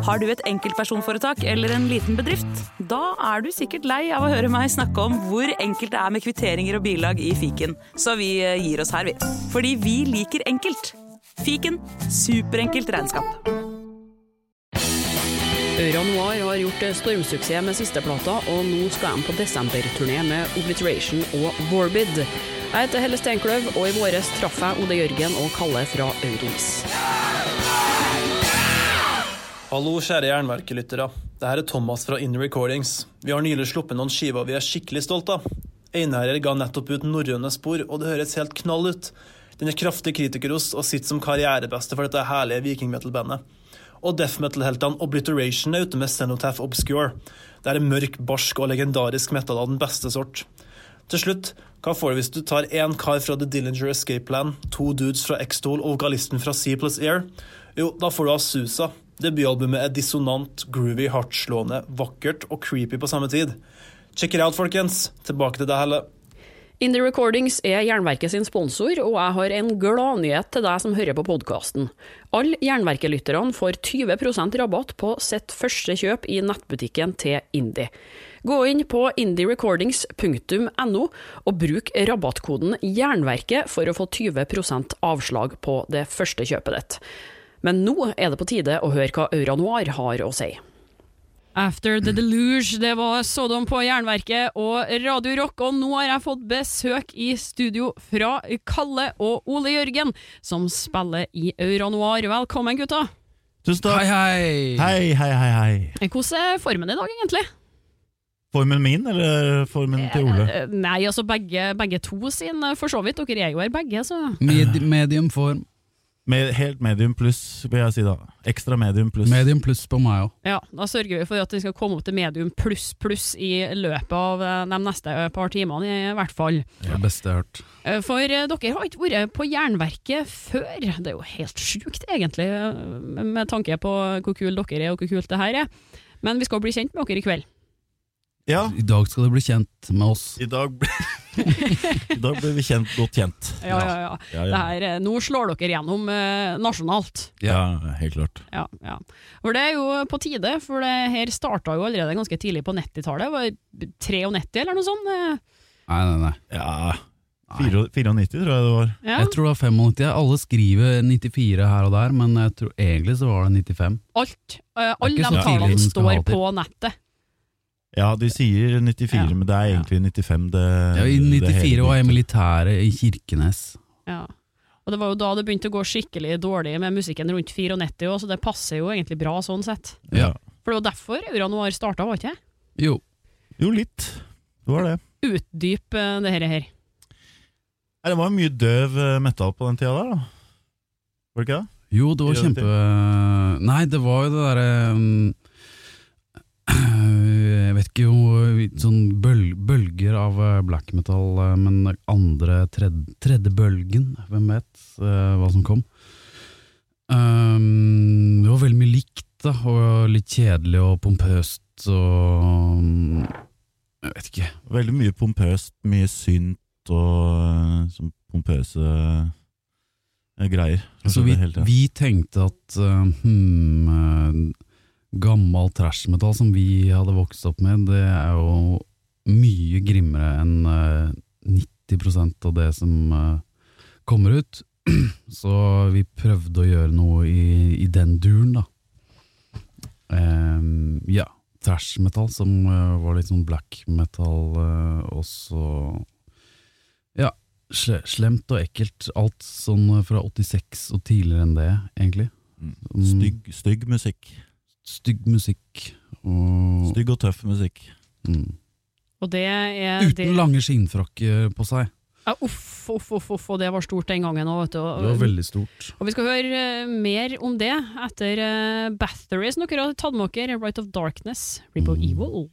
Har du et enkeltpersonforetak eller en liten bedrift? Da du sikkert lei av å høre meg snakke om hvor enkelt det med kvitteringer og bilag i fiken. Så vi gir oss her, vi. Fordi vi liker enkelt. Fiken, superenkelt regnskap. Euronoir har gjort stormsuksess med siste plata, og nå skal de på desemberturné med Obliteration og Vorbid. Jeg heter Helle Steinkløv, og i våres traff jeg Ode Jørgen og Kalle fra Eurovis. Hallo, kjære jernverkelyttere. Dette Thomas fra Indie Recordings. Vi har nylig sluppet noen skiver vi skikkelig stolt av. Einherjer ga nettopp ut norrøne spor, og det høres helt knall ut. Den kraftig kritikerost og sitter som karrierebeste for dette herlige vikingmetal-bandet. Og death metal-heltene Obliteration ute med Cenotaph Obscure. Det mørk, barsk og legendarisk metal av den beste sort. Til slutt, hva får du hvis du tar en kar fra The Dillinger Escape Plan, 2 dudes fra X-Tool og vokalisten fra C+Air? Jo, da får du Azusa. Debutalbumet dissonant, groovy, hardtslående, vakkert og creepy på samme tid. Check it out, folkens. Tilbake til deg, Helle. Indie Recordings Jernverket sin sponsor, og jeg har en gladnyhet til deg som hører på podcasten. Alle Jernverkelytterne får 20% rabatt på sitt første kjøp i nettbutikken til Indie. Gå inn på indierecordings.no og bruk rabattkoden Jernverket for å få 20% avslag på det første kjøpet ditt. Men nå det på tide å høre hva Euronoir har å si. After the Deluge, det var Sodom på Jernverket og Radio Rock, og nå har jeg fått besøk i studio fra Kalle og Ole Jørgen, som spiller i Euronoir. Velkommen, gutta. Tusen takk. Hei. Hvordan formen i dag, egentlig? Formen min, eller formen til Ole? Nei, altså begge to sin, for så vidt. Dere jo begge, så... Medium form. Helt medium pluss, vil jeg si da. Ekstra medium pluss. Medium pluss på meg også. Ja, da sørger vi for at vi skal komme opp til medium pluss i løpet av de neste par timene i hvert fall. Det beste jeg har hørt. For dere har ikke vært på Jernverket før. Det jo helt sjukt egentlig, med tanke på hvor kul dere og hvor kult det her Men vi skal bli kjent med dere i kveld. Ja. I dag skal du bli kjent med oss. I dag blir vi godt kjent. Ja. Det her, nå slår dere gjennom nasjonalt. Ja, helt klart. Ja. For det jo på tide, for det her startet jo allerede ganske tidlig på 90-tallet. Var det 93 eller noe sånt? Nei. Ja, 94 tror jeg det var. Ja. Jeg tror det var 95. Alle skriver 94 her og der, men jeg tror egentlig så var det 95. Alle de tallene står på nettet. Ja, de sier 94, men det egentlig 95. Ja, i 94 var jeg militæret i Kirkenes. Ja, og det var jo da det begynte å gå skikkelig dårlig med musikken rundt 94 også, så det passer jo egentlig bra sånn sett. Ja. For det var derfor Euronoir startet, var ikke det? Jo, litt. Det var det. Utdyp det her. Det var mye døv metal på den tida der, da. Var det ikke det? Jo, det var kjempe... Nei, det var jo det der... Jeg vet ikke jo sånn bølger av black metal, men tredje bølgen, hvem vet hva som kom. Det var veldig mye likt da, og litt kjedelig og pompøst og jeg vet ikke. Veldig mye pompøst, mye synt og sånn pompøse greier. Så vi tenkte at gammel trash metal som vi hadde vokst opp med, det jo mye grimmere enn 90% av det som kommer ut. Så vi prøvde å gjøre noe i den duren da. Ja, trash metal som var litt sånn black metal også. Ja, slemt og ekkelt. Alt sånn fra 86 og tidligere enn det, egentlig. Stygg musikk. Stygg musikk og... Stygg og tøff musikk. Og det uten lange skinnfrakker på seg. Ja, uff, og det var stort den gangen også, vet du. Det var veldig stort. Og vi skal høre mer om det etter Bathory, som dere har tatt med dere, Rite of Darkness, Rip of Evil.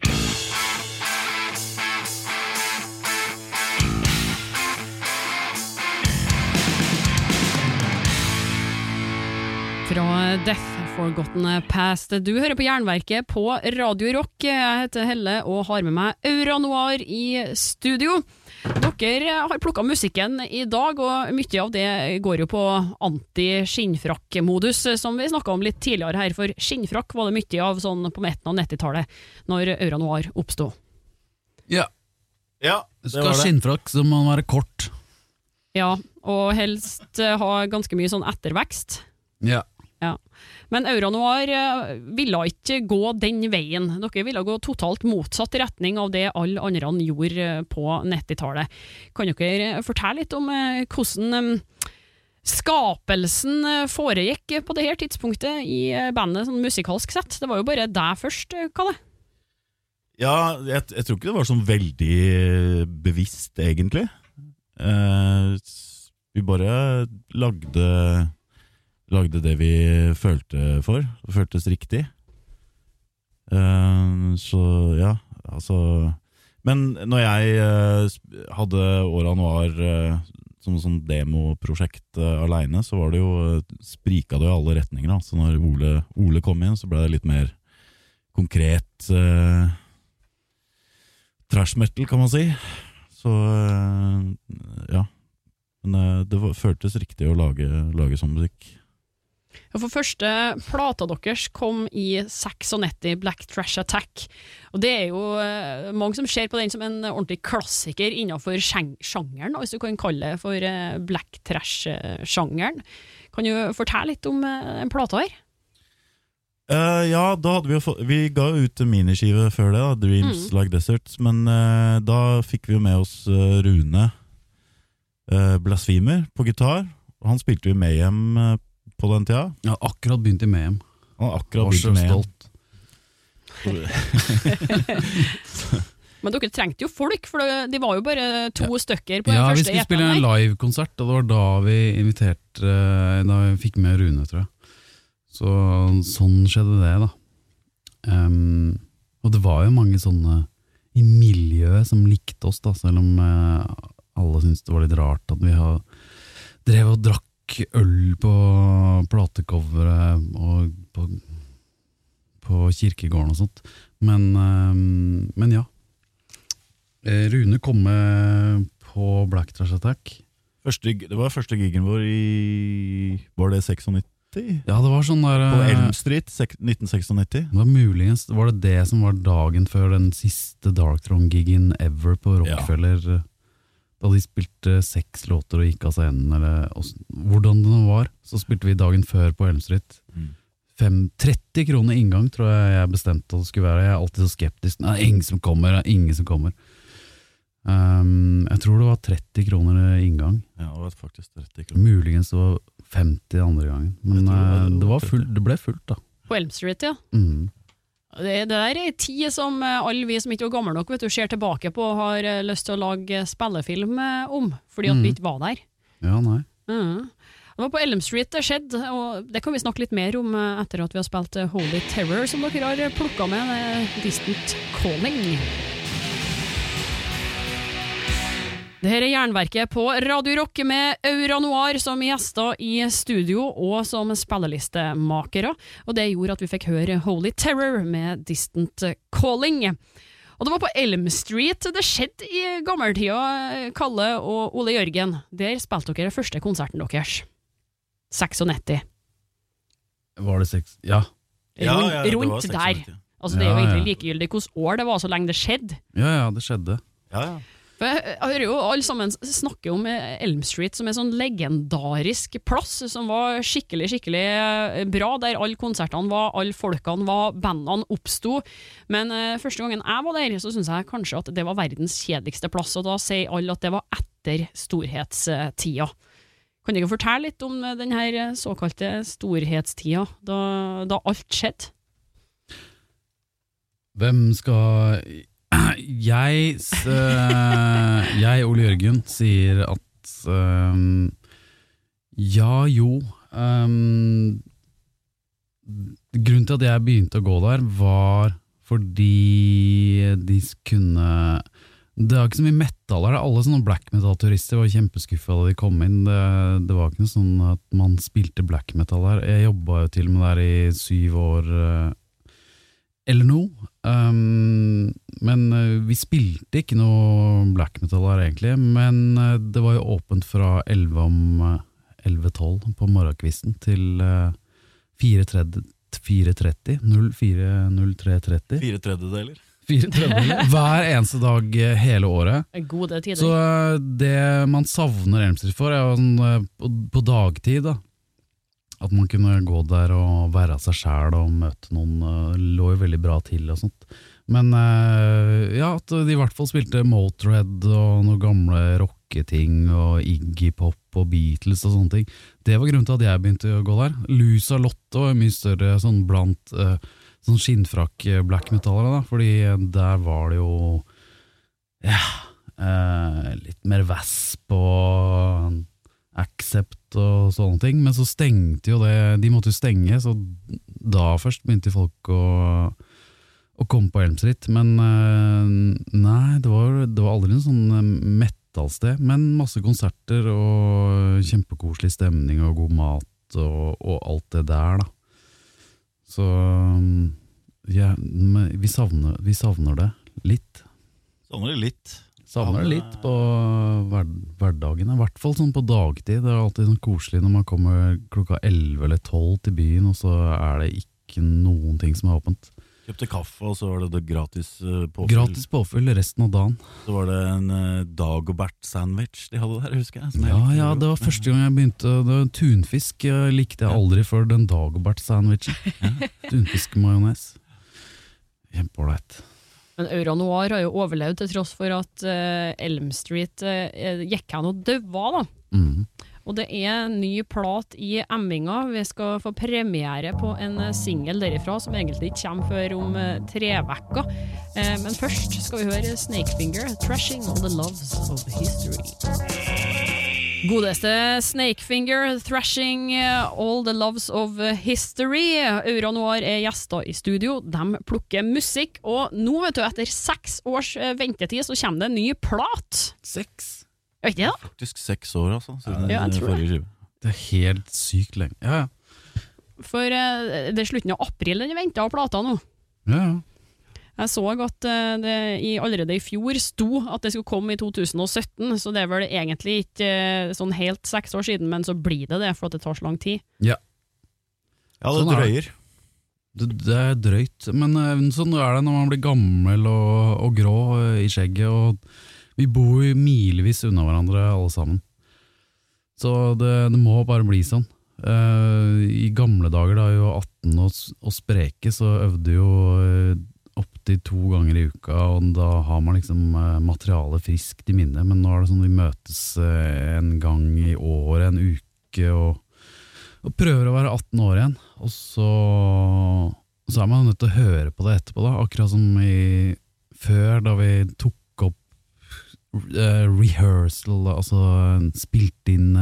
Fra Death Forgotten Past. Du hører på Jernverket på Radio Rock. Jeg heter Helle og har med meg Euronoir i studio. dere har plukket musikken i dag, og mye av det går jo på anti-skinnfrakk-modus, som vi snakket om litt tidligere her, for skinnfrakk var det mye av sånn på midten av 90-tallet, når Euronoir oppstod. Ja, Ja, det skal skinnfrakk, så må den være kort. Ja, og helst ha ganske mye sånn ettervekst. Ja. Ja. Men Euronoir ville ikke gå den veien. Dere ville gå totalt motsatt retning av det alle andre gjorde på 90-tallet. Kan dere fortelle litt om hvordan skapelsen foregikk på det her tidspunktet i bandet, sånn musikalsk sett? Det var jo bare deg først, Kalle. Ja, jeg tror ikke det var sånn veldig bevisst, egentlig. Vi bare lagde det vi følte for. Det føltes riktig. Så ja, altså. Men når jeg hadde Ora Noir som sånn demoprosjekt alene, så var det jo, sprika det i alle retninger. Da. Så når Ole kom inn, så ble det litt mer konkret thrash metal, kan man si. Så ja. Men det føltes riktig å lage sånn musikk. For første plata deres kom i 96, Black Trash Attack, og det jo mange som ser på den som en ordentlig klassiker innenfor sjangeren, hvis du kan kalle det for Black Trash-sjangeren. Kan du fortelle litt om en plata her? Ja, da hadde vi ga ut en miniskive før det, da, Dreams Like Deserts, men da fikk vi jo med oss Rune Blasphemer på gitar, og han spilte jo med hjem på den tida. Jeg har akkurat begynt i Mayhem. Han har akkurat begynt i Mayhem. Men dere trengte jo folk, for de var jo bare 2 stykker på den første EP-en. Ja, vi skulle spille en live-konsert, og det var da vi inviterte, da vi fikk med Rune, tror jeg. Så sånn skjedde det, da. Og det var jo mange sånne i miljøet som likte oss, da, selv om alle syntes det var litt rart at vi drev og drakk øl på platekovere og på kirkegården og sånt. Men ja. Rune kom med på Black Trash Attack. Det var første gigen vår var det 96? Ja, det var sånn der på Elm Street 1996. Det var muligens, var det som var dagen før den siste Dark Throne-gigen ever på Rockefeller? Ja. Da de spilte 6 låter og gikk av scenen, eller hvordan det nå var, så spilte vi dagen før på Elm Street. 30 kroner inngang, tror jeg bestemte at det skulle være. Jeg alltid så skeptisk. Nei, ingen som kommer. Jeg tror det var 30 kroner inngang. Ja, det var faktisk 30 kroner. Muligens det var 50 andre gangen. Men det ble fullt, da. På Elm Street, ja. Det der tid som alle vi som ikke var gamle nok ser tilbake på, har lyst til å lage spillefilm om, fordi at vi ikke var der. Ja, nei. Det var på Elm Street det skjedde, og det kan vi snakke litt mer om etter at vi har spilt Holy Terror, som dere har plukket med Distant Calling. Det her Jernverket på Radio Rock med Aura Noir som gjester i studio og som spillelistemakere, og det gjorde at vi fikk høre Holy Terror med Distant Calling. Og det var på Elm Street det skjedde i gammeltida, Kalle og Ole Jørgen. Der spilte dere første konserten deres. 96. Var det 6? Ja. Rundt der. Altså det jo egentlig likegyldig hvordan år det var så lenge det skjedde. Ja, det skjedde. Ja. Jeg hører jo alle sammen snakke om Elm Street som en sånn legendarisk plass som var skikkelig bra, der alle konsertene var, alle folkene var, bandene oppstod. Men første gangen jeg var der, så synes jeg kanskje at det var verdens kjedeligste plass, og da sier alle at det var etter storhetstida. Kan dere fortelle litt om denne såkalte storhetstida, da alt skjedde? Hvem skal... Jeg, Ole Jørgen, sier at grunnen til at jeg begynte å gå der var fordi de kunne... Det var ikke så mye metal her, alle sånne black metal-turister var kjempeskuffet da de kom inn. Det var ikke noe sånn at man spilte black metal her. Jeg jobbet jo til og med der i 7 år eller noe. Men vi spilte ikke noe black metal her egentlig, men det var jo åpent fra 11:12 på morgenkvisten til 4:30, 04:03:30. 4/3. Hver eneste dag hele året. Gode tider. Så det man savner Elm Street for er jo sånn, på dagtid da, at man kunne gå der og være seg selv og møte noen, lå jo veldig bra til og sånt. Men ja, at de i hvert fall spilte Motorhead og noen gamle rocketing og Iggy Pop og Beatles og sånne ting. Det var grunnen til at jeg begynte å gå der. Lusa Lotto er mye større sånn blant sånn skinnfrakk black metallere da, fordi der var det jo litt mer Wasp og Accept og sånne ting, men så stengte jo det, de måtte jo stenge, så da først begynte folk å komme på Elm Street, men nei, det var aldri en sånn metal-sted, men masse konserter og kjempekoselig stemning og god mat og alt det der da. Så ja, vi savner det litt. Savner det litt på hverdagene, i hvert fall sånn på dagtid. Det er alltid sånn koselig når man kommer klokka 11 eller 12 til byen, og så er det ikke noen ting som er åpent. Kjøpte kaffe, og så var det gratis påfyll. Gratis påfyll resten av dagen. Så var det en Dagobert-sandwich de hadde der, husker jeg. Ja, det var første gang jeg begynte. Det var tunfisk, likte jeg aldri før den Dagobert-sandwichen. Tunfisk-majones. Kjempeålreit. Men Aura Noir har jo overlevd til tross for at Elm Street gikk hen og døva da. Og det er en ny plat i Emminga. Vi skal få premiere på en single derifra som egentlig ikke kommer før om 3 vekker. Men først skal vi høre Snakefinger, Thrashing All The Loves Of History. Godeste Snakefinger, Thrashing All The Loves Of History. Aura Noir er gjester i studio. De plukker musikk, og nå vet du, etter 6 års ventetid så kommer det en ny plat. 6? Vet du det da? Faktisk 6 år altså, siden jeg tror forrige skive. Det er helt sykt lenge. Ja. For det er slutten av april den ventet av plata nå. Ja. Jeg så at det allerede i fjor sto at det skulle komme i 2017, så det er vel egentlig ikke sånn helt 6 år siden, men så blir det for at det tar så lang tid. Ja. Ja, det drøyer. Det er drøyt, men sånn er det når man blir gammel og grå i skjegget, og vi bor jo milevis unna hverandre alle sammen. Så det må bare bli sånn. I gamle dager da jeg var 18 og spreke, så øvde jo opp til 2 ganger i uka, og da har man liksom materialet friskt i minne, men nå er det sånn vi møtes en gang i året, en uke, og prøver å være 18 år igjen, og så er man nødt til å høre på det etterpå da, akkurat som før da vi tok opp rehearsal, altså spilt inn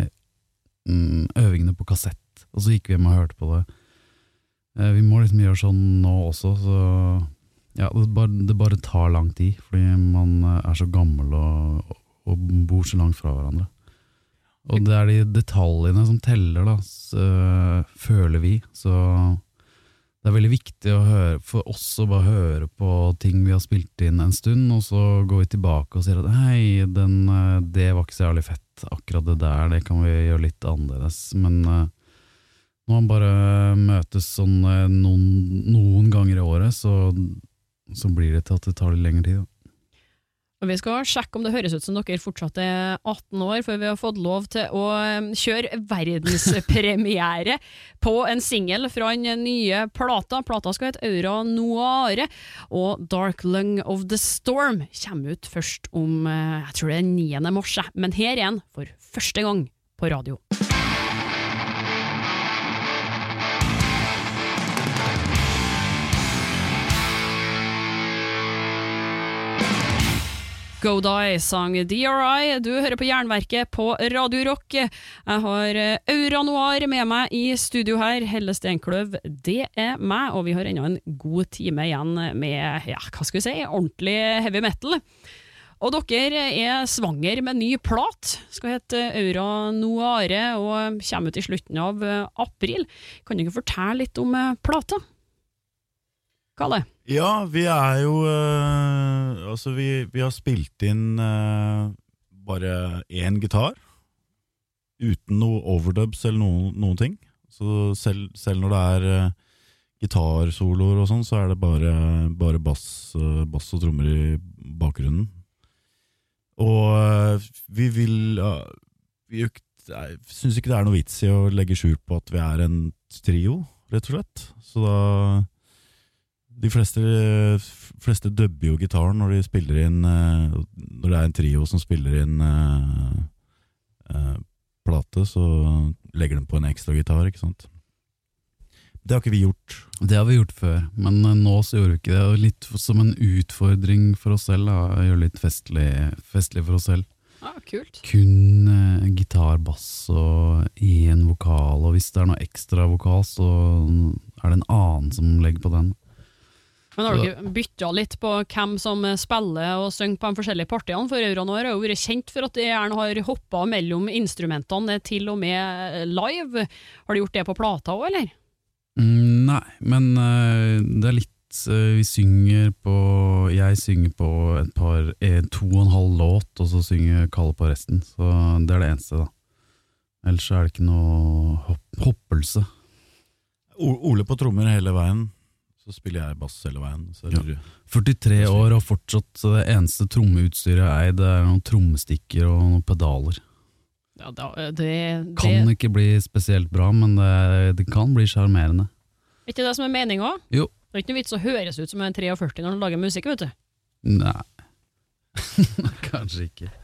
øvingene på kassett, og så gikk vi hjem og hørte på det. Vi må liksom gjøre sånn nå også, så ja, det bare tar lang tid, fordi man er så gammel og bor så langt fra hverandre. Og det er de detaljene som teller da, føler vi, så det er veldig viktig for oss å bare høre på ting vi har spilt inn en stund, og så går vi tilbake og sier at hei, det var ikke så jævlig fett, akkurat det der, det kan vi gjøre litt annerledes, men når man bare møtes sånn noen ganger i året, så blir det til at det tar litt lengre tid da. Og vi skal sjekke om det høres ut som dere fortsatt er 18 år, for vi har fått lov til å kjøre verdenspremiere på en single fra en nye plata. Plata skal hete Aura Noir, og Dark Lung of the Storm kommer ut først om, jeg tror det er 9. mars, men her igjen for første gang på radio. Go Die sang DRI, du hører på Jernverket på Radio Rock. Jeg har Aura Noir med meg i studio her, Helle Stenkløv, det er meg, og vi har enda en god time igjen med, ja, hva skal vi si, ordentlig heavy metal. Og dere er svanger med ny plat, skal hete Aura Noir, og kommer ut i slutten av april. Kan dere fortelle litt om plata? Hva er det? Ja, vi er jo altså vi har spilt inn bare én gitar uten noe overdubs eller noen ting. Så selv når det er gitarsoloer og sånn, så er det bare bass og trommer i bakgrunnen. Og vi synes ikke det er noe vits i å legge skjul på at vi er en trio, rett og slett. Så da de fleste dubber jo gitaren når de spiller inn når det er en trio som spiller inn plate, så legger de på en ekstra gitar, ikke sant? Det har ikke vi gjort. Det har vi gjort før, men nå så gjorde vi ikke det. Og litt som en utfordring for oss selv, da, gjøre litt festlig for oss selv. Ja, kult. Kun gitar, bass og en vokal, og hvis det er noe ekstra vokal, så er det en annen som legger på den. Men har dere byttet litt på hvem som spiller og synger på de forskjellige partiene? For Euronor har jo vært kjent for at de gjerne har hoppet mellom instrumentene til og med live. Har de gjort det på plata også, eller? Nei, men det er litt jeg synger på et par 2,5 låt, og så synger Kalle på resten, så det er det eneste da. Ellers er det ikke noe hoppelse. Ole på trommer hele veien, så spiller jeg bass hele veien. Så ja. 43 år og fortsatt, så det eneste trommeutstyret jeg eier, det er noen trommestikker og noen pedaler. Ja, kan ikke bli spesielt bra, men det kan bli charmerende. Er ikke det som er meningen også? Jo. Det er ikke noe vits å høres ut som en 43 når du lager musikk, vet du? Nei, kanskje ikke.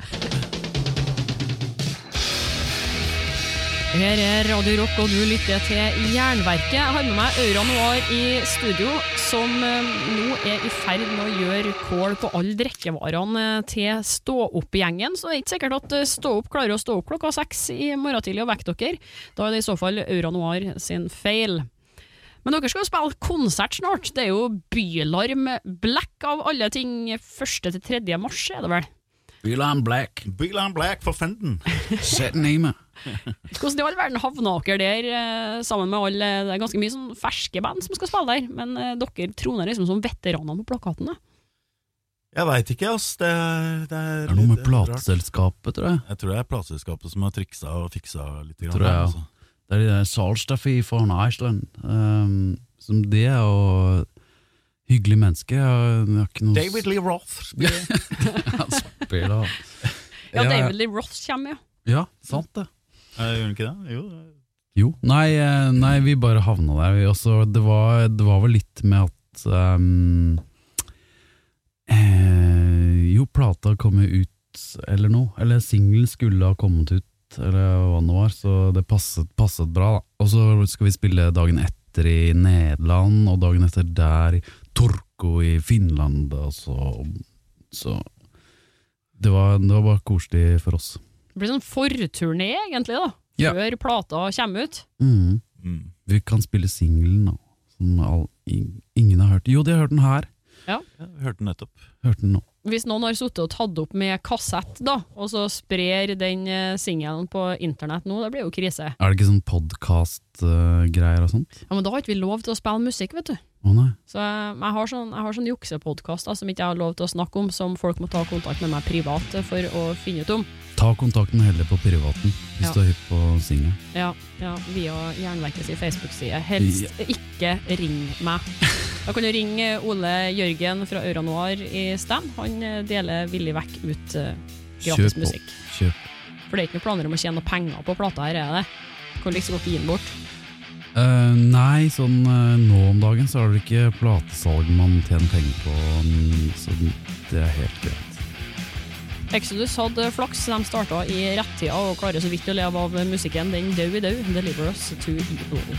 Her er Radio Rock, og du lytter til Jernverket. Jeg har med meg Aura Noir i studio, som nå er i ferd med å gjøre kål på alle drikkevarene til stå-opp-gjengen. Så det er ikke sikkert at stå-opp klarer å stå opp klokka 6 i morgen tidlig og vekke dere. Da er det i så fall Aura Noir sin feil. Men dere skal jo spille konsert snart. Det er jo Bylarm Black av alle ting 1.–3. mars, er det vel? Bylarm Black for fenden. Sett den i meg. Hvordan i all verden havner dere der sammen med alle? Det er ganske mye sånn ferske band som skal spille der, men dere troner liksom som veteraner på plakaten da? Jeg vet ikke, ass. Det er noe med plateselskapet, tror jeg. Jeg tror det er plateselskapet som har triksa og fiksa litt grann. Tror jeg, ja. Altså. Det er de der Salstafi from Iceland. Som det er jo hyggelig menneske. David Lee Roth spiller. Han spiller. Ja, David Lee Roth kommer, ja. Ja, sant det. Gjør han ikke det? Jo. Nei, vi bare havna der. Det var vel litt med at jo, plata kom ut eller noe. Eller singlen skulle ha kommet ut, eller hva det var, så det passet bra da. Og så skal vi spille dagen etter i Nederland, og dagen etter der i Turku i Finland, og så det var bare koselig for oss. Det blir sånn forturné egentlig da, før plata kommer ut. Vi kan spille singlen nå, som ingen har hørt. Jo, de har hørt den her. Ja, vi hørte den nettopp. Hørte den nå. Hvis noen har suttet og tatt opp med kassett da, og så sprer den singelen på internett nå, det blir jo krise. Er det ikke sånn podcast-greier og sånt? Ja, men da har ikke vi lov til å spille musikk, vet du. Nei. Så jeg har sånn juksepodcast som ikke jeg har lov til å snakke om, som folk må ta kontakt med meg privat for å finne ut om. Ta kontakten heller på privaten, hvis du er hypp på singel. Ja, via Jernverkets Facebook-side. Helst ikke ring meg. Da kan du ringe Ole Jørgen fra Aura Noir i Stan. Han deler villig vekk ut gratis musikk. Kjøp. For det er ikke noen planer om å tjene noe penger på plata her, er det? Kan du liksom godt gi den bort? Nei, sånn nå om dagen så er det ikke platesalg man tjener penger på, så det er helt greit. Exodus hadde flaks, de startet i rettida og klarer så vidt å leve av musikken. Den død i død, Deliver Us to Evil.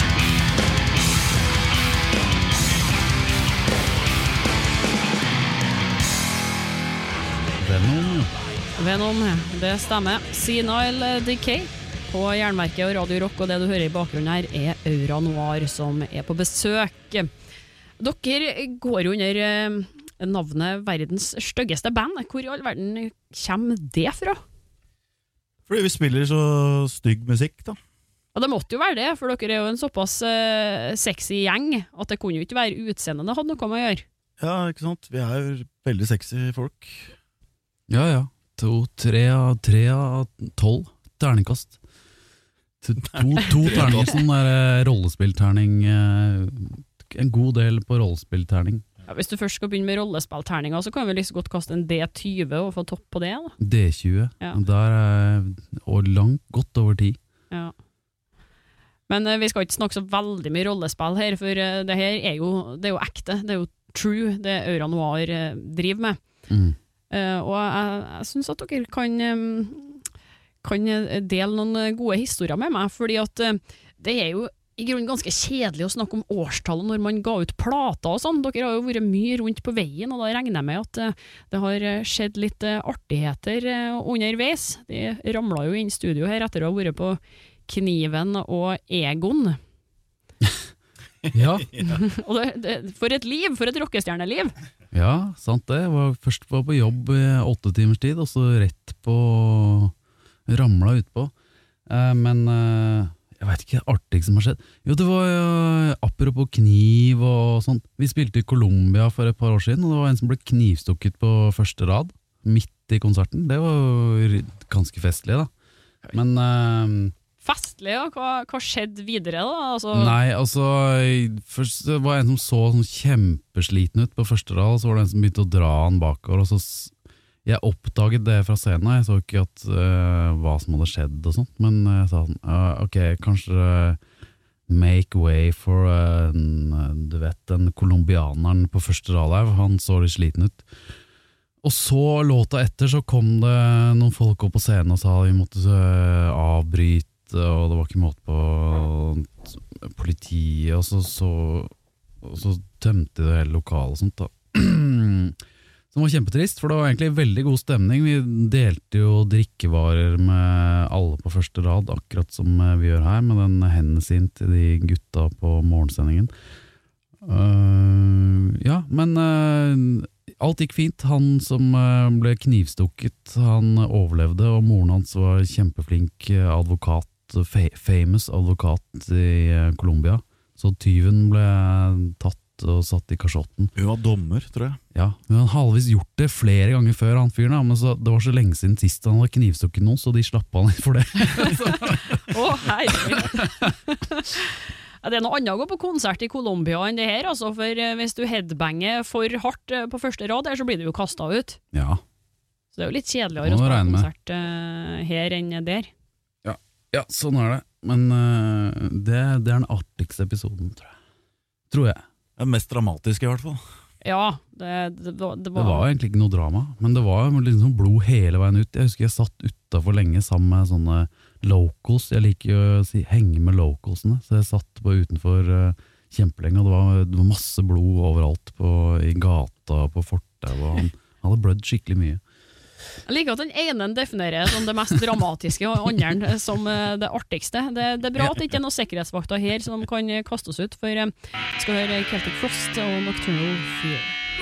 Venom, det stemmer. Senile Decay på Jernverket og Radio Rock, og det du hører i bakgrunnen her er Aura Noir som er på besøk. Dere går jo under navnet verdens styggeste band. Hvor i all verden kommer det fra? Fordi vi spiller så stygg musikk da. Ja, det måtte jo være det, for dere jo en såpass sexy gjeng, at det kunne jo ikke være utseende det hadde noe med å gjøre. Ja, ikke sant? Vi jo veldig sexy folk. Ja. 3 av 12 terningkast. To terninger, sånn der rollespillterning, en god del på rollespillterning. Ja, hvis du først skal begynne med rollespillterninger, så kan vi liksom godt kaste en D20 og få topp på det da. D20, Ja. der og godt over 10. Ja. Men vi skal ikke snakke så veldig mye rollespill her, for det her det er jo ekte, det er jo true, det Aura Noir driver med. Og jeg synes at dere kan dele noen gode historier med meg, fordi at det er jo i grunnen ganske kjedelig å snakke om årstallet når man ga ut plater og sånn. Dere har jo vært mye rundt på veien, og da regner jeg med at det har skjedd litt artigheter underveis. De ramlet jo inn i studio her etter å ha vært på Kniven og Egon. Ja. Og for et liv, for et rockestjerneliv. Ja, sant det. Først var på jobb i 8 timers tid, og så rett på ramla utpå. Men jeg vet ikke, det artig som har skjedd. Jo, det var apropos kniv og sånt. Vi spilte i Colombia for et par år siden, og det var en som ble knivstukket på første rad, midt i konserten. Det var jo ganske festlig da. Men Festlig, ja. Hva skjedde videre da? Altså... Nei, altså først var det en som så sånn kjempesliten ut på første rad, og så var det en som begynte å dra han bakover, og så jeg oppdaget det fra scenen. Jeg så ikke at hva som hadde skjedd og sånt, men jeg sa sånn, ok, kanskje make way for du vet, den kolumbianeren på første rad der, han så litt sliten ut. Og så låta etter så kom det noen folk opp på scenen og sa vi måtte avbryte, og det var ikke måte på politiet, og så tømte det hele lokalet og sånt da. Som var kjempetrist, for det var egentlig veldig god stemning. Vi delte jo drikkevarer med alle på første rad, akkurat som vi gjør her, med den Hennessyn til de gutta på morgensendingen. Ja, men alt gikk fint. Han som ble knivstukket, han overlevde, og moren hans var kjempeflink advokat, famous advokat i Colombia. Så tyven ble tatt og satt i kasjotten. Hun var dommer, tror jeg. Ja, men han hadde halvvis gjort det flere ganger før han fyren, men det var så lenge siden sist han hadde knivstukket noen, så de slapp han litt for det. Herregud. Ja, det noe annet å gå på konsert i Colombia enn det her, altså, for hvis du headbanger for hardt på første rad der, så blir du jo kastet ut. Ja. Så det er jo litt kjedeligere å spille konsert her enn der. Ja, sånn det. Men det den artigste episoden, tror jeg. Det mest dramatiske i hvert fall. Ja, det var egentlig ikke noe drama, men det var liksom blod hele veien ut. Jeg husker jeg satt utenfor lenge sammen med sånne locals. Jeg liker jo å henge med localsene, så jeg satt på utenfor kjempelenge, og det var masse blod overalt i gata, på fortau, og han hadde blødd skikkelig mye. Jeg liker at den ene definerer som det mest dramatiske, og andre som det artigste. Det er bra at det ikke er noen sikkerhetsvakter her som kan kaste oss ut, for jeg skal høre Celtic Frost og Nocturnal Fear.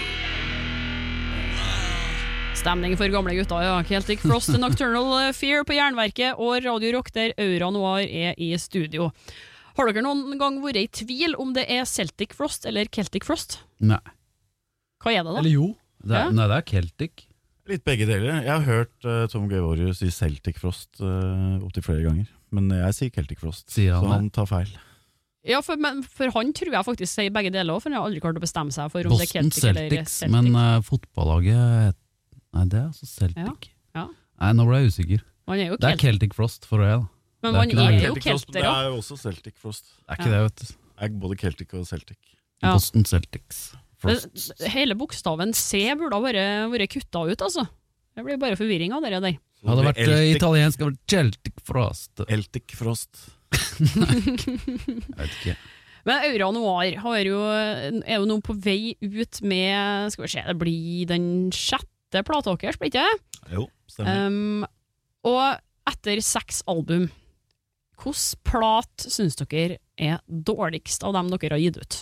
Stemning for gamle gutter, ja. Celtic Frost og Nocturnal Fear på Jernverket og Radio Rock, der Aura Noir i studio. Har dere noen gang vært i tvil om det er Celtic Frost eller Celtic Frost? Nei. Hva er det da? Eller jo. Nei, det er Celtic. Litt begge deler. Jeg har hørt Tom Greivorius si Celtic Frost opptil flere ganger, men jeg sier Celtic Frost, så han tar feil. Ja, for han tror jeg faktisk sier begge deler, for han har aldri klart å bestemme seg for om Boston det er Celtic eller Celtic. Men fotballaget, nei, det er altså Celtic. Ja. Nei, nå ble jeg usikker. Det er Celtic Frost for det, da. Men man er jo kelter, det er jo også Celtic Frost. Det er ikke det, vet du. Det er både Celtic og Celtic. Ja. Boston Celtics. Hele bokstaven C burde ha vært kutta ut, altså. Det blir bare forvirring av det der. Hadde det vært italiensk, hadde det vært Celtic Frost. Celtic Frost. Jeg vet ikke. Men Aura Noir er jo nå på vei ut med, skal vi se, det blir den 6. plata deres, blir ikke det? Jo, stemmer. Og etter 6 album, hvilken plat synes dere er dårligst av dem dere har gitt ut?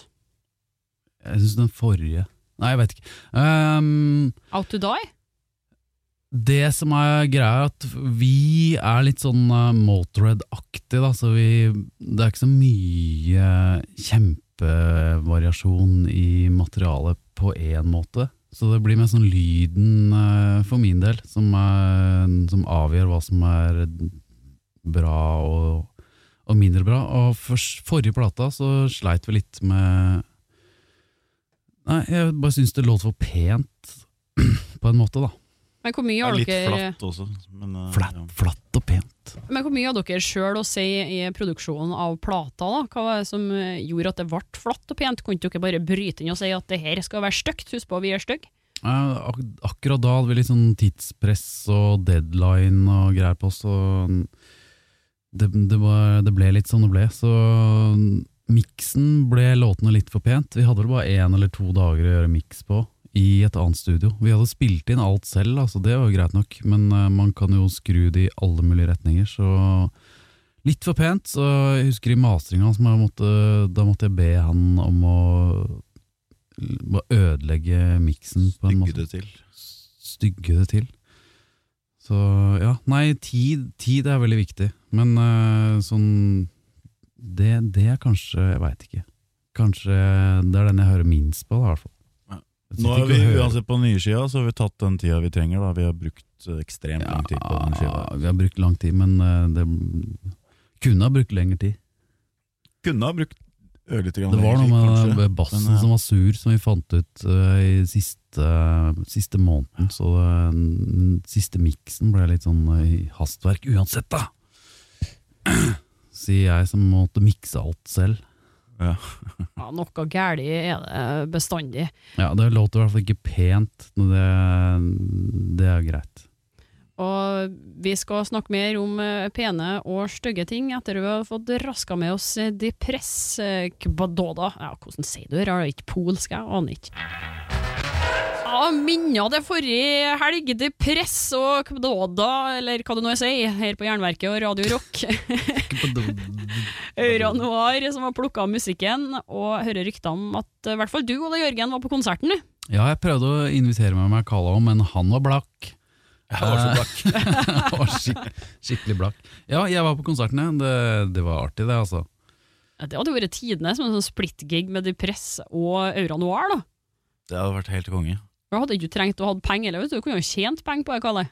Jeg synes den forrige. Nei, jeg vet ikke. Out to Die? Det som greia at vi litt sånn Motorhead-aktig da, så det ikke så mye kjempevariasjon i materialet på en måte, så det blir mer sånn lyden for min del som avgjør hva som bra og mindre bra. Og forrige plata så sleit vi litt med jeg bare synes det låt for pent på en måte da. Men hvor mye har Litt dere flatt også. Men, Flatt og pent. Men hvor mye har dere selv å si i produksjonen av plata da? Hva var det som gjorde at det ble flatt og pent? Kunne dere bare bryte inn og si at det her skal være støkt? Husk på, vi støgg. Akkurat da hadde vi litt sånn tidspress og deadline og greier på, så det ble litt sånn det ble. Så miksen ble låtene litt for pent. Vi hadde vel bare 1 eller 2 dager å gjøre mix på i et annet studio. Vi hadde spilt inn alt selv, altså det var greit nok, men man kan jo skru det i alle mulige retninger, så litt for pent. Så jeg husker i masteringen som da måtte jeg be han om å ødelegge miksen på en måte. Stygge det til. Så ja, nei, tid veldig viktig, men sånn det kanskje, jeg vet ikke, kanskje det den jeg hører minst på da, i hvert fall. Nå har vi uansett på nye skiva, så har vi tatt den tida vi trenger da. Vi har brukt ekstremt lang tid på den skiva. Vi har brukt lang tid, men det kunne ha brukt lengre tid. Kunne ha brukt litt grann det var lenger tid, noe med bassen som var sur, som vi fant ut i siste måneden, så den siste mixen ble litt sånn i hastverk uansett da. Sier jeg som måtte mixe alt selv. Ja, noe gærlig det bestandig. Ja, det låter i hvert fall ikke pent, det greit. Og vi skal snakke mer om pene og stygge ting etter vi har fått rasket med oss Depress Kvadoda. Ja, hvordan sier du det? Er det ikke polsk? Jeg aner ikke. Ja, minner det forrige helg, Depress og Kvadoda, eller hva du nå sier, her på Jernverket og Radio Rock. Euranoir som har plukket musikken, og hører rykter om at i hvert fall du, Ole Jørgen, var på konserten. Ja, jeg prøvde å invitere meg med Kala om, men han var blakk. Jeg var så blakk. Han var skikkelig blakk. Ja, jeg var på konserten, det var artig det, altså. Det hadde vært tidene som en sånn splittgig med Depress og Euranoir, da. Det hadde vært helt konge. Du hadde ikke trengt å ha penger, eller vet du kunne jo tjent penger på det, Kalle.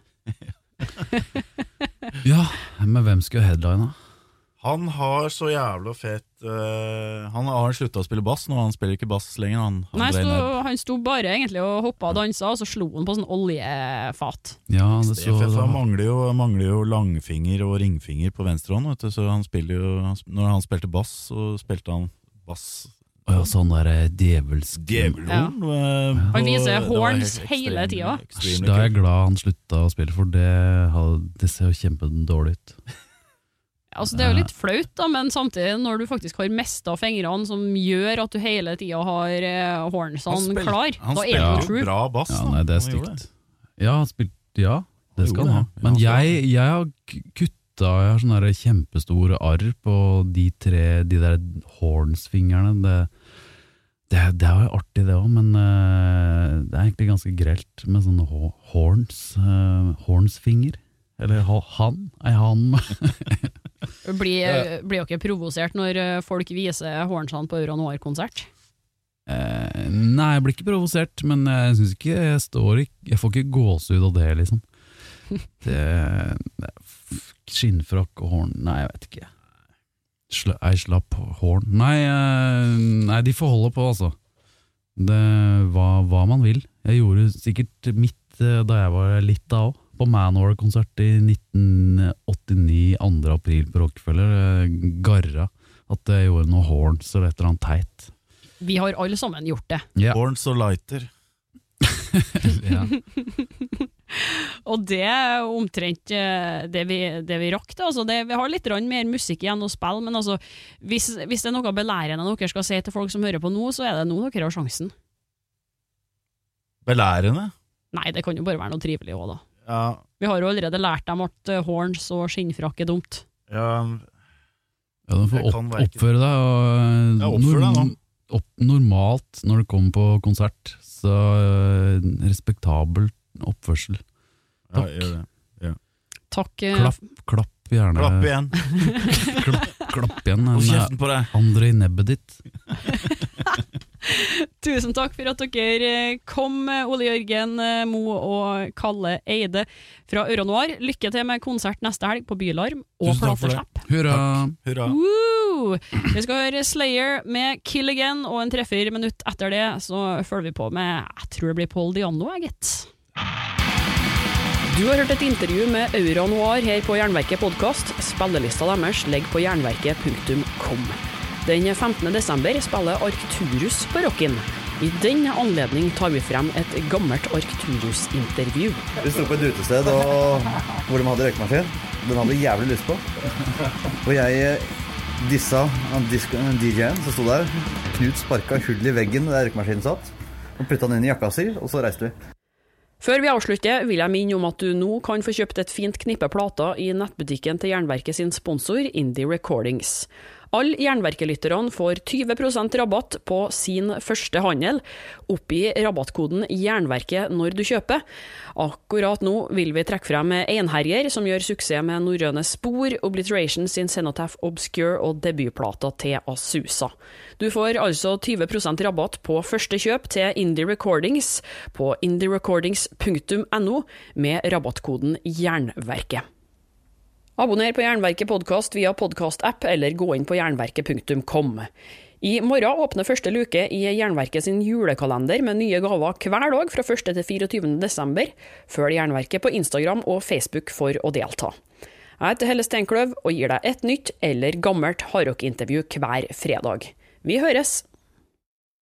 Ja, men hvem skulle headline da? Han har så jævla fet han har sluttet å spille bass nå, han spiller ikke bass lenger. Han sto bare egentlig og hoppet og danset, og så slo han på sånn oljefat. Ja, det så han mangler jo langfinger og ringfinger på venstre hånd, vet du, så han spiller jo, når han spilte bass, så spilte han bass. Ja, sånn der djevelhorn. Han viser horns hele tiden. Da er jeg glad han sluttet å spille, for det ser jo kjempedårlig ut. Altså det er jo litt flaut da, men samtidig når du faktisk har mistet fingrene som gjør at du hele tiden har hornsene klar, da er det jo true. Bra bass. Ja, nei, det er stygt. Ja, det skal han ha. Men jeg har kuttet, jeg har sånne der kjempestore arr på de der hornsfingrene. Det er jo artig det også, men det er egentlig ganske grelt med sånne hornsfinger. Eller han. Blir dere provosert når folk viser hornsene på Euranoir-konsert? Nei, jeg blir ikke provosert, men jeg synes ikke jeg får ikke gåsehud av det, liksom. Skinnfrakk og horn, nei, jeg vet ikke. Ei slapp horn. Nei, de får holde på, altså. Det hva man vil. Jeg gjorde sikkert mitt da jeg var litt da også. På Manowar-konsert i 1989, 2. april på Rockefeller, garra at jeg gjorde noe horns eller et eller annet teit. Vi har alle sammen gjort det. Ja. Horns og lighter. Ja. Og det er omtrent det vi rakk det. Altså vi har litt mer musikk igjen å spille, men altså, hvis det er noe belærende dere skal si til folk som hører på nå, så er det nå dere har sjansen. Belærende? Nei, det kan jo bare være noe trivelig også da. Ja. Vi har jo allerede lært dem at horns og skinnfrakk er dumt. Ja, du får oppføre deg. Oppfør deg nå. Normalt når du kommer på konsert, så respektabel oppførsel. Ja, gjør det. Ja. Takk. Klapp gjerne. Klapp igjen. Klapp igjen Hold kjeften på deg. André i nebbet ditt. Tusen takk for at dere kom, Ole Jørgen Mo og Kalle Eide fra Euronoir. Lykke til med konsert neste helg på Bylarm og Tusen takk for det. plateslepp. Hurra! Hurra. Woo! Vi skal høre Slayer med Kill Again, og en treffer minutt etter det så følger vi på med, jeg tror det blir Paul Diano, gitt. Du har hørt et intervju med Euronoir her på Jernverket podcast. Spillelista deres ligger på jernverket.com. Den 15. desember spiller Arcturus på Rocken. I den anledning tar vi frem et gammelt Arcturus-intervju. Vi stod på et utested hvor de hadde røykemaskin. Den hadde jævlig lyst på. Og jeg dissa DJ-en som stod der. Knut sparket hull i veggen der røykemaskinen satt. Og puttet den inn i jakka si, og så reiste vi. Før vi avslutter vil jeg minne om at du nå kan få kjøpt et fint knippe plater i nettbutikken til Jernverket sin sponsor Indie Recordings. Alle Jernverkelytterne får 20% rabatt på sin første handel. Oppgi rabattkoden Jernverket når du kjøper. Akkurat nå vil vi trekke frem Einherjer, som gjør suksess med norrøne spor, Obliteration sin Cenotaph Obscure og debutplata til Asusa. Du får altså 20% rabatt på første kjøp til Indie Recordings på indierecordings.no med rabattkoden Jernverket. Abonner på Jernverket podcast via podcast-app eller gå inn på jernverket.com. I morgen åpner første luke i Jernverket sin julekalender med nye gaver hver dag fra 1. til 24. desember. Følg Jernverket på Instagram og Facebook for å delta. Jeg heter Helle Steinkløv og gir deg et nytt eller gammelt hardrock-intervju hver fredag. Vi høres!